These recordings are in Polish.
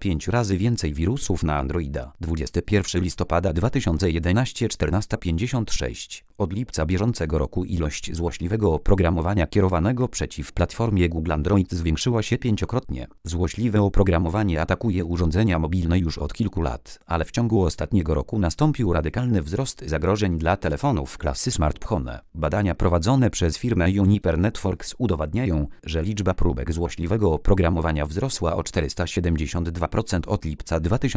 5 razy więcej wirusów na Androida. 21 listopada 2011 14:56. Od lipca bieżącego roku ilość złośliwego oprogramowania kierowanego przeciw platformie Google Android zwiększyła się 5-krotnie. Złośliwe oprogramowanie atakuje urządzenia mobilne już od kilku lat, ale w ciągu ostatniego roku nastąpił radykalny wzrost zagrożeń dla telefonów klasy smartphone. Badania prowadzone przez firmę Juniper Networks udowadniają, że liczba próbek złośliwego oprogramowania wzrosła o 472% od lipca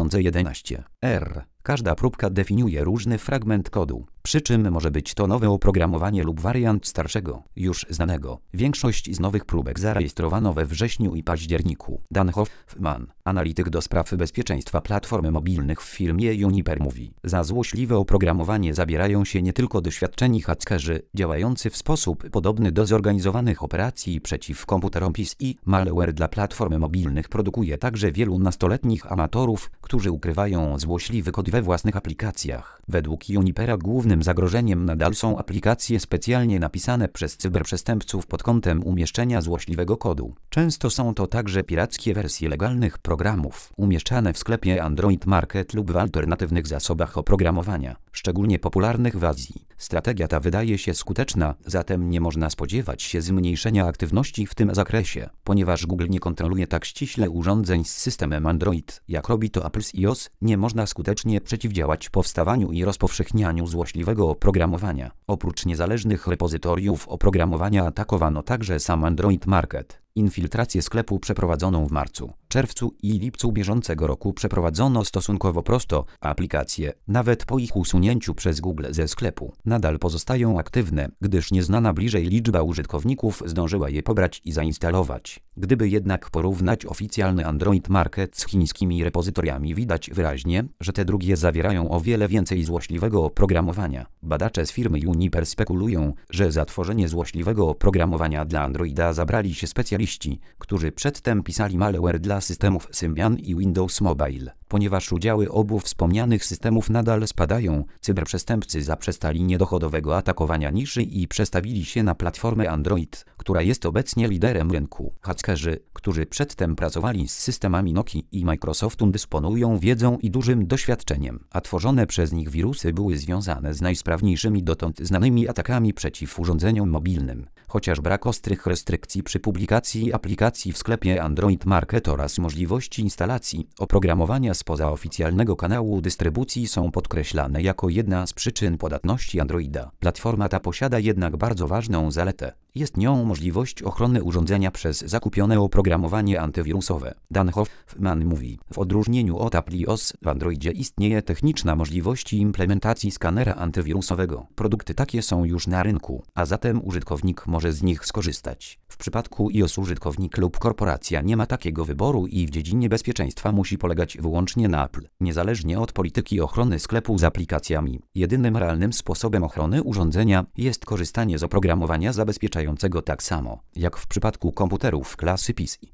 2011 r. Każda próbka definiuje różny fragment kodu, przy czym może być to nowe oprogramowanie lub wariant starszego, już znanego. Większość z nowych próbek zarejestrowano we wrześniu i październiku. Dan Hoffman, analityk do spraw bezpieczeństwa platform mobilnych w firmie Juniper mówi: za złośliwe oprogramowanie zabierają się nie tylko doświadczeni hakerzy działający w sposób podobny do zorganizowanych operacji przeciw komputerom PC. Malware dla platform mobilnych produkuje także wielu nastoletnich amatorów, którzy ukrywają złośliwy kod we własnych aplikacjach. Według Junipera głównym zagrożeniem nadal są aplikacje specjalnie napisane przez cyberprzestępców pod kątem umieszczenia złośliwego kodu. Często są to także pirackie wersje legalnych programów, umieszczane w sklepie Android Market lub w alternatywnych zasobach oprogramowania, szczególnie popularnych w Azji. Strategia ta wydaje się skuteczna, zatem nie można spodziewać się zmniejszenia aktywności w tym zakresie, ponieważ Google nie kontroluje tak ściśle urządzeń z systemem Android, jak robi to Apple z iOS, nie można skutecznie przeciwdziałać powstawaniu i rozpowszechnianiu złośliwego oprogramowania. Oprócz niezależnych repozytoriów oprogramowania atakowano także sam Android Market. Infiltrację sklepu przeprowadzoną w marcu, czerwcu i lipcu bieżącego roku przeprowadzono stosunkowo prosto. Aplikacje, nawet po ich usunięciu przez Google ze sklepu, nadal pozostają aktywne, gdyż nieznana bliżej liczba użytkowników zdążyła je pobrać i zainstalować. Gdyby jednak porównać oficjalny Android Market z chińskimi repozytoriami, widać wyraźnie, że te drugie zawierają o wiele więcej złośliwego oprogramowania. Badacze z firmy Juniper spekulują, że za tworzenie złośliwego oprogramowania dla Androida zabrali się specjaliści, którzy przedtem pisali malware dla systemów Symbian i Windows Mobile. Ponieważ udziały obu wspomnianych systemów nadal spadają, cyberprzestępcy zaprzestali niedochodowego atakowania niszy i przestawili się na platformę Android, która jest obecnie liderem rynku. Hakerzy, którzy przedtem pracowali z systemami Nokii i Microsoftu, dysponują wiedzą i dużym doświadczeniem, a tworzone przez nich wirusy były związane z najsprawniejszymi dotąd znanymi atakami przeciw urządzeniom mobilnym. Chociaż brak ostrych restrykcji przy publikacji aplikacji w sklepie Android Market oraz możliwości instalacji oprogramowania spoza oficjalnego kanału dystrybucji są podkreślane jako jedna z przyczyn podatności Androida. Platforma ta posiada jednak bardzo ważną zaletę. Jest nią możliwość ochrony urządzenia przez zakupione oprogramowanie antywirusowe. Dan Hoffman mówi: w odróżnieniu od Apple iOS w Androidzie istnieje techniczna możliwość implementacji skanera antywirusowego. Produkty takie są już na rynku, a zatem użytkownik może z nich skorzystać. W przypadku iOS użytkownik lub korporacja nie ma takiego wyboru i w dziedzinie bezpieczeństwa musi polegać wyłącznie na Apple. Niezależnie od polityki ochrony sklepu z aplikacjami, jedynym realnym sposobem ochrony urządzenia jest korzystanie z oprogramowania zabezpieczającego tak samo, jak w przypadku komputerów klasy PC.